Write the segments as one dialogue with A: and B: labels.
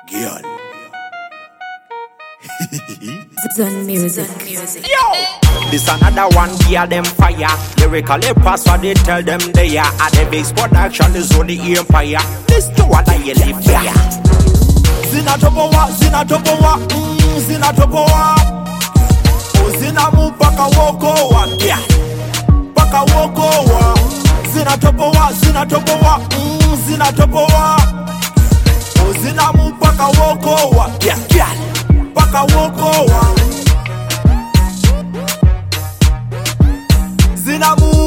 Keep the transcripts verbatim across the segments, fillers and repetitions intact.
A: Girl.
B: Zone music.
A: Yo! This another one, gear them fire. Lyrically pass what they tell them they are. At the base production is on the empire. This to what I live fire. Zina topowa, zina topowa, mm, zina topowa. O zina mu paka woko wa, yeah. Paka woko wa. Zina topowa, zina topowa, mm, zina topowa. O zina mu paka woko wa, yeah, yeah. Paka woko wa. Zina mu,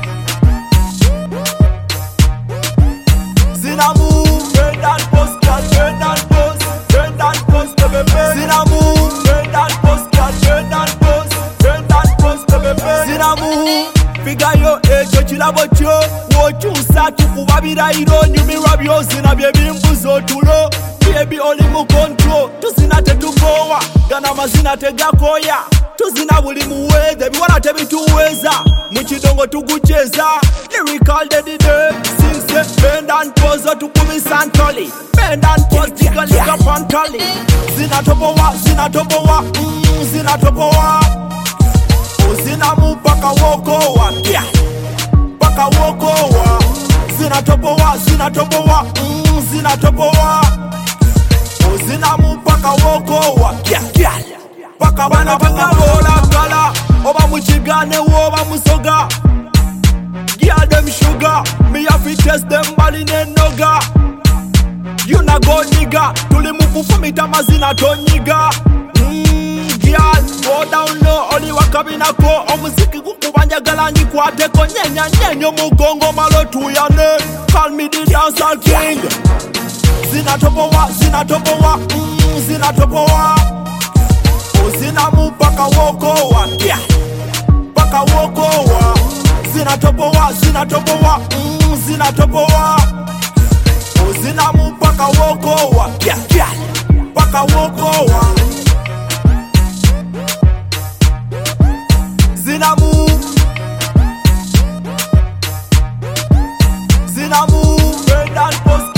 A: zina mu. Turn that post, girl, turn that post, turn that post, baby, baby. Zina mu, turn that post, girl, turn that post, turn that post, baby, baby. Zina mu, figure yo ejo chilabo cho, wochu satu kubabira iro nyumira byo zina byebi mbuzo tulo. Baby oli mu control, tuzina tetukowa, gana mazina tegakoya. Tuzina buli muweze, biwana tebituweza. Muchidongo tukucheza, lyrical daddy day. Sing say, bend and pose, tukumi santoli. Bend and pose, tika lika pantoli. Zina topowa, zina topowa, mm, zina topowa. O zina mu paka wokowa, yeah. Paka wokowa. Zina topowa, zina topowa, mm, zina topowa. O zina mu paka wokowa, yeah, yeah. Paka wana paka bola kala. Oba muchigane woba musoga. Girl them sugar. Me have to test them bali ne noga. You na go nigga. Tuli mufu fumi tamazina to nigga. Mmm, girl, go down low. Oli wakabina ko. Omusiki kukubanja galanyi kwa teko. Nyenya nyenyo mugongo malo tuyane. Call me the dancer king. Zina topowa, zina topowa. Mmm, zina topowa. O zina mu paka wokowa, yeah. Paka wokowa. Zina topowa, zina topowa, mm, zina topowa. O zina mu paka wokowa, yeah, yeah. Paka wokowa. Zina mu, zina mu, turn that post.